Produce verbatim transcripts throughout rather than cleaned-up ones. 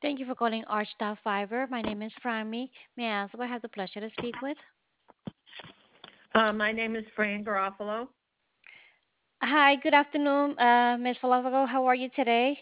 Thank you for calling Archstaff Fiber. My name is Frammy. May I ask who I have the pleasure to speak with? Uh, my name is Fran Garofalo. Hi, good afternoon, uh, Miss Falavago. How are you today?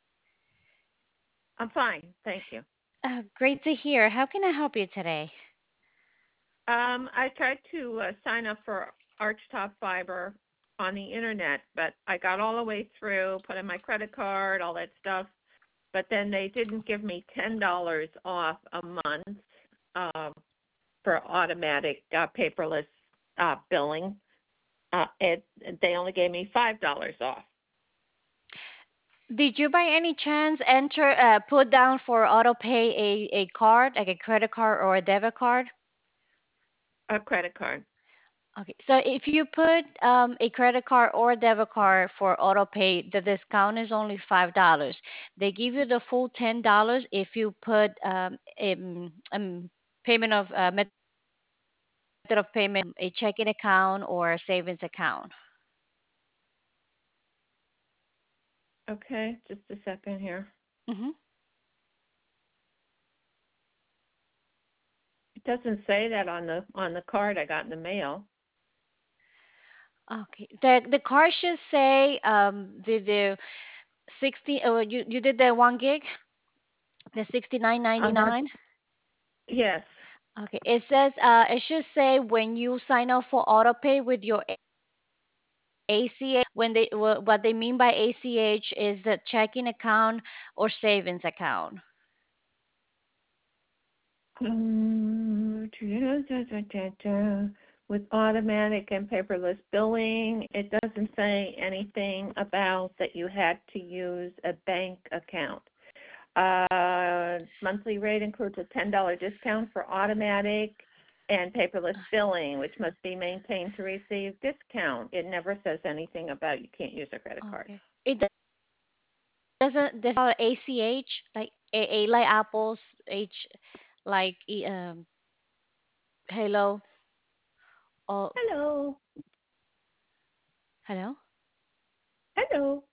I'm fine, thank you. Uh, great to hear. How can I help you today? Um, I tried to uh, sign up for Archtop Fiber on the internet, but I got all the way through, put in my credit card, all that stuff, but then they didn't give me ten dollars off a month um, for automatic uh, paperless uh, billing. Uh, it they only gave me five dollars off Did you by any chance enter, uh, put down for auto pay a, a card, like a credit card or a debit card? a credit card. Okay, so if you put um, a credit card or debit card for auto pay, the discount is only five dollars. They give you the full ten dollars if you put um, um, um, payment of uh, method of payment, a checking account or a savings account. Okay, just a second here. Hmm. It doesn't say that on the on the card I got in the mail. Okay. The the card should say um the the sixty. Oh, you you did the one gig, the sixty nine ninety Uh huh. nine. Yes. Okay. It says uh it should say when you sign up for auto pay with your A C H. When they wha- what they mean by A C H is the checking account or savings account. Um, with automatic and paperless billing, it doesn't say anything about that you had to use a bank account. Uh, monthly rate includes a ten dollar discount for automatic and paperless billing, which must be maintained to receive discount. It never says anything about you can't use a credit card. Okay. It doesn't. There's not A C H like A, A like apples, H like E- um hello. Oh, Hello. hello, Hello.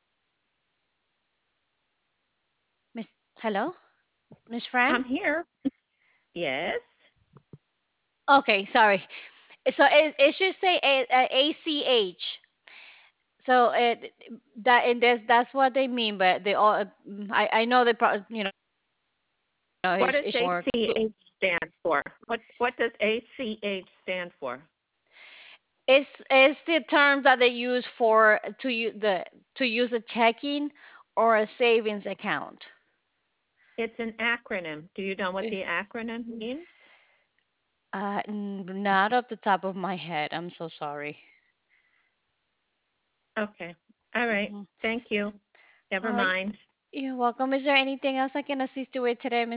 Miss. Hello, Miss Fran. I'm here. Yes. Okay, sorry. So it it should say A, uh, A C H. So it that and that's that's what they mean. But they all I I know they pro you know What it's does it's more. A C H stand for? What what does A C H stand for? It's it's the term that they use for to use the to use a checking or a savings account. It's an acronym. Do you know what Eh, the acronym means? Uh, n- not off the top of my head. I'm so sorry. Okay. All right. Hmm. Thank you. All Never right. mind. You're welcome. Is there anything else I can assist you with today,